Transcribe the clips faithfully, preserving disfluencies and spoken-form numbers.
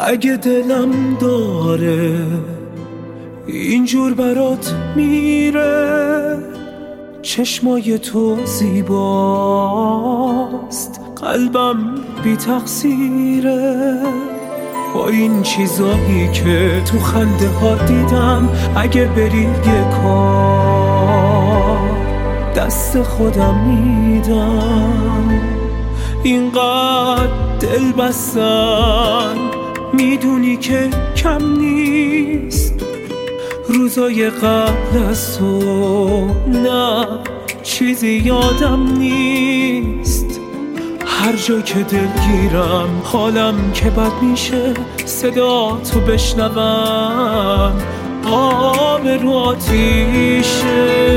اگه دلم داره اینجور برات میره، چشمای تو زیباست، قلبم بی تقصیره. با این چیزایی که تو خنده ها دیدم، اگه بری یه کار دست خودم میدم. اینقدر دل بستن میدونی که کم نیست، روزای قبل از تو نه چیزی یادم نیست. هر جا که دلگیرم حالم که بد میشه، صدا تو بشنوم آب رو آتیشه.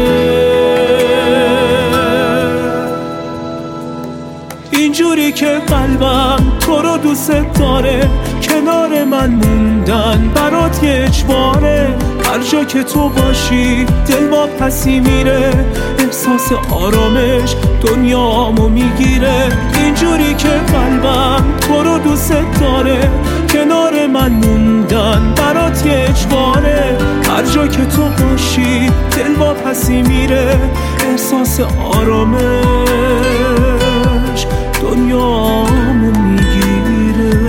اینجوری که قلبم تو رو دوست داره، کنار من موندن برات یه اجباره. هر جا که تو باشی دل با پسی میره، احساس آرامش دنیامو میگیره. اینجوری که قلبم تو رو دوست داره، کنار من موندن برات یه اجباره. هر جا که تو باشی دل با پسی میره، احساس آرامش دنیامو میگیره.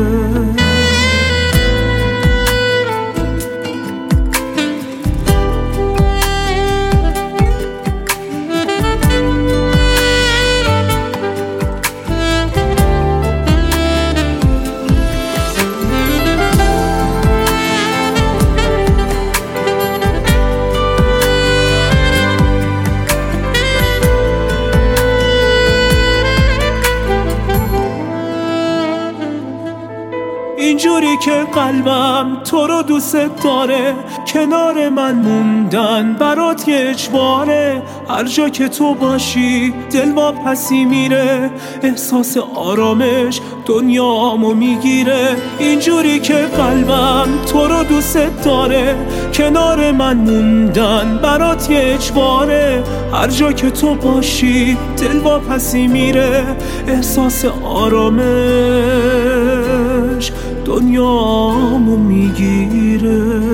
اینجوری که قلبم تو رو دوست داره، کنار من موندن برات یه اجباره. هر جا که تو باشی دل با پسی میره، احساس آرامش دنیامو میگیره. اینجوری که قلبم تو رو دوست داره، کنار من موندن برات یه اجباره. هر جا که تو باشی دل با پسی میره، احساس آرامش دنیامو میگیره.